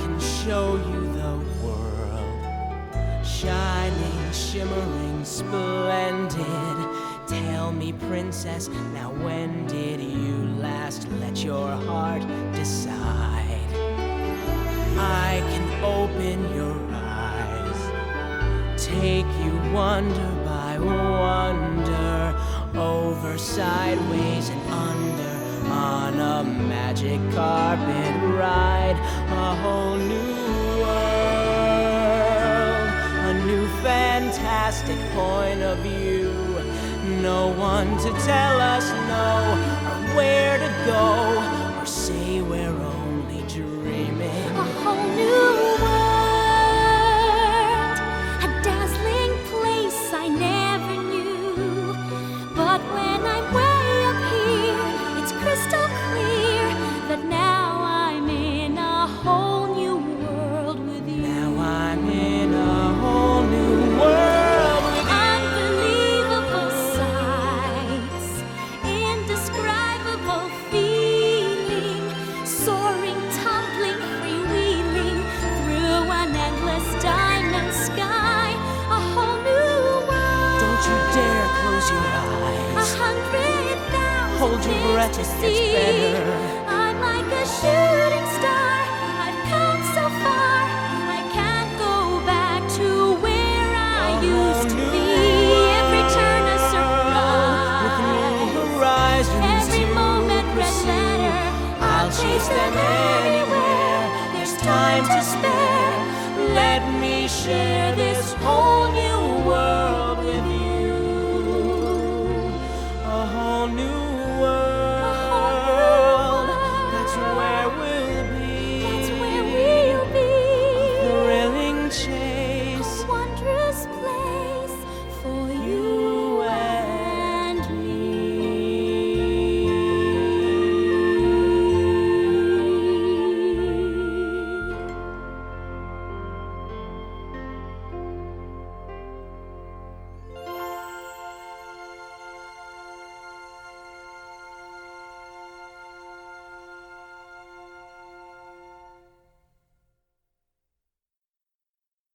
can show you the world, shining, shimmering, splendid. Tell me, princess, now when did you last let your heart decide? I can open your eyes, take you wonder by wonder, over, sideways, and under, on a magic carpet ride. A whole new world, a new fantastic point of view. No one to tell us no, or where to go, or say we're only dreaming. A whole new world, a dazzling place I never knew. But when I'm way up here, it's crystal clear that now I'm in a whole new world with you. Now I'm in a whole new world with you. Unbelievable sights, indescribable feeling, soaring, tumbling, freewheeling through an endless diamond sky. A whole new world. Don't you dare close your eyes. 100,000 Hold your breath, to it gets see. better. I'm like a shooting star.